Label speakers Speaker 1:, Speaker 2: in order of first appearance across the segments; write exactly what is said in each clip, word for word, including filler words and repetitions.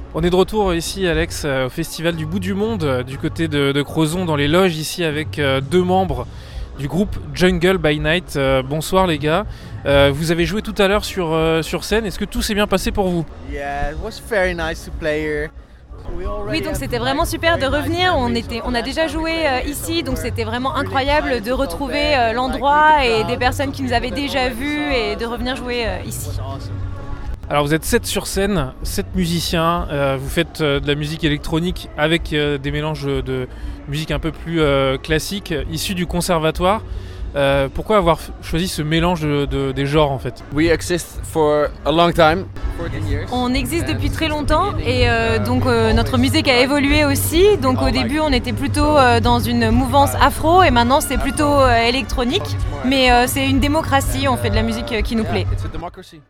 Speaker 1: On est de retour ici, Alex, au Festival du Bout du Monde, du côté de, de Crozon, dans les loges, ici avec euh, deux membres du groupe Jungle by Night. Euh, bonsoir les gars. Euh, vous avez joué tout à l'heure sur, euh, sur scène. Est-ce que tout s'est bien passé pour vous?
Speaker 2: Yeah, it was very nice to play here.
Speaker 3: Oui, donc c'était vraiment super de revenir. On, était, on a déjà joué euh, ici, donc c'était vraiment incroyable de retrouver euh, l'endroit et des personnes qui nous avaient déjà vus et de revenir jouer euh, ici.
Speaker 1: Alors vous êtes sept sur scène, sept musiciens, euh, vous faites euh, de la musique électronique avec euh, des mélanges de musique un peu plus euh, classique, issus du conservatoire. Euh, pourquoi avoir f- choisi ce mélange de, de, des genres en fait?
Speaker 2: We exist for a long time. fourteen years.
Speaker 3: On existe depuis très longtemps et euh, donc euh, notre musique a évolué aussi. Donc au début on était plutôt euh, dans une mouvance afro et maintenant c'est plutôt euh, électronique. Mais euh, c'est une démocratie, on fait de la musique euh, qui nous plaît.
Speaker 2: It's a democracy.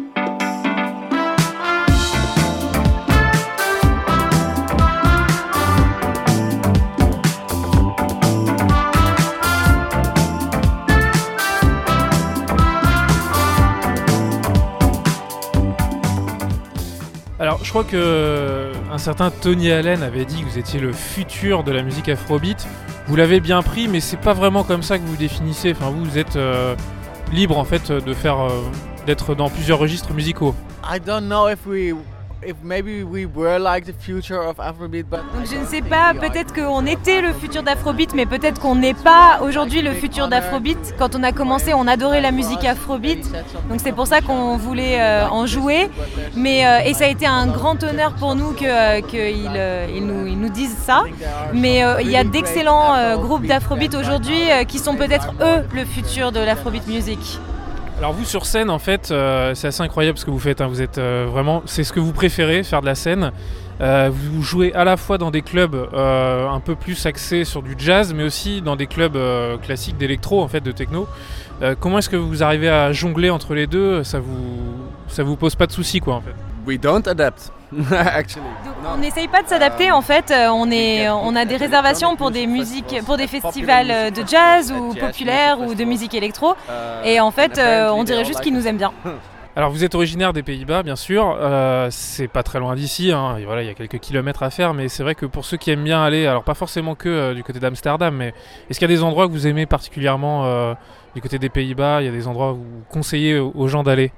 Speaker 1: Alors je crois que un certain Tony Allen avait dit que vous étiez le futur de la musique afrobeat. Vous l'avez bien pris, mais c'est pas vraiment comme ça que vous définissez. Enfin, vous, vous êtes euh, libre en fait de faire, euh, d'être dans plusieurs registres musicaux.
Speaker 2: I don't know if we, if maybe we were like the future of Afrobeat, but.
Speaker 3: Donc je ne sais pas, peut-être qu'on était le futur d'Afrobeat, mais peut-être qu'on n'est pas aujourd'hui le futur d'Afrobeat. Quand on a commencé, on adorait la musique Afrobeat, donc c'est pour ça qu'on voulait euh, en jouer. Mais, euh, et ça a été un grand honneur pour nous qu'ils euh, euh, ils nous, ils nous disent ça. Mais euh, il y a d'excellents euh, groupes d'Afrobeat aujourd'hui euh, qui sont peut-être eux le futur de l'Afrobeat music.
Speaker 1: Alors vous sur scène en fait, euh, c'est assez incroyable ce que vous faites, hein. Vous êtes euh, vraiment, c'est ce que vous préférez, faire de la scène. Euh, vous jouez à la fois dans des clubs euh, un peu plus axés sur du jazz, mais aussi dans des clubs euh, classiques d'électro en fait, de techno. Euh, comment est-ce que vous arrivez à jongler entre les deux? Ça vous, ça vous pose pas de soucis quoi en fait?
Speaker 2: We don't adapt, actually.
Speaker 3: Donc, on n'essaye pas de s'adapter en fait, euh, on, est, on a des réservations pour des musiques, pour des festivals de jazz ou populaires ou de musique électro et en fait euh, on dirait juste qu'ils nous aiment bien.
Speaker 1: Alors vous êtes originaire des Pays-Bas bien sûr, euh, c'est pas très loin d'ici, hein. Et voilà, il y a quelques kilomètres à faire, mais c'est vrai que pour ceux qui aiment bien aller, alors pas forcément que euh, du côté d'Amsterdam, mais est-ce qu'il y a des endroits que vous aimez particulièrement euh, du côté des Pays-Bas? Il y a des endroits où vous conseillez aux, aux gens d'aller?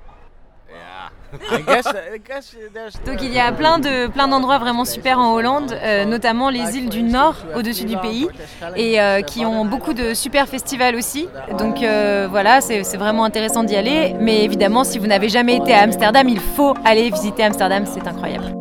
Speaker 2: I guess, I guess there's.
Speaker 3: Donc il y a plein, de, plein d'endroits vraiment super en Hollande, euh, notamment les îles du Nord au-dessus du pays et euh, qui ont beaucoup de super festivals aussi. Donc euh, voilà, c'est, c'est vraiment intéressant d'y aller. Mais évidemment, si vous n'avez jamais été à Amsterdam, il faut aller visiter Amsterdam, c'est incroyable.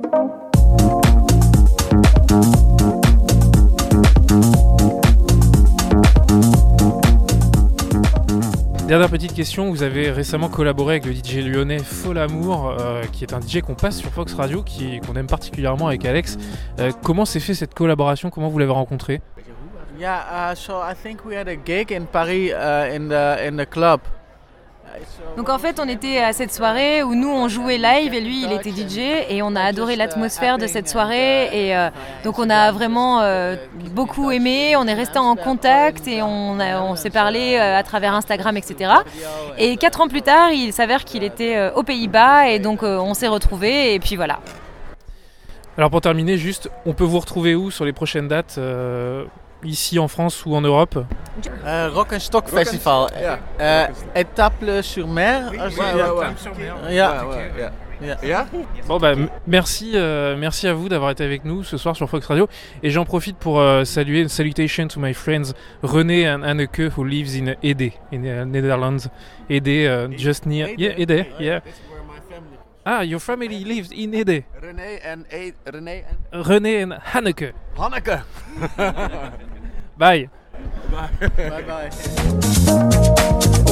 Speaker 1: Dernière petite question, vous avez récemment collaboré avec le D J lyonnais Folamour, euh, qui est un D J qu'on passe sur Fox Radio, qui, qu'on aime particulièrement avec Alex. Euh, comment s'est fait cette collaboration? Comment vous l'avez rencontré?
Speaker 2: Yeah, uh, so I think we had a gig in Paris uh, in the in the club.
Speaker 3: Donc en fait on était à cette soirée où nous on jouait live et lui il était D J et on a adoré l'atmosphère de cette soirée et euh, donc on a vraiment euh, beaucoup aimé, on est resté en contact et on, a, on s'est parlé euh, à travers Instagram et cetera. Et quatre ans plus tard il s'avère qu'il était euh, aux Pays-Bas et donc euh, on s'est retrouvés et puis voilà.
Speaker 1: Alors pour terminer juste, on peut vous retrouver où sur les prochaines dates euh, ici en France ou en Europe?
Speaker 2: Uh, Rock and Stock Festival. Uh, Étaples-sur-Mer.
Speaker 1: Ouais, ouais, ouais.
Speaker 2: Yeah. Yeah. Yeah.
Speaker 1: Bon bah m- merci, euh, merci à vous d'avoir été avec nous ce soir sur Fox Radio et j'en profite pour euh, saluer une salutation to my friends René and Anneke who lives in Ede in uh, Netherlands. Ede, uh, just near. Yeah, Ede. Yeah. Ah, your family lives in Ede.
Speaker 2: René and A- René and
Speaker 1: René and Hanneke.
Speaker 2: Hanneke.
Speaker 1: Bye.
Speaker 2: Bye bye.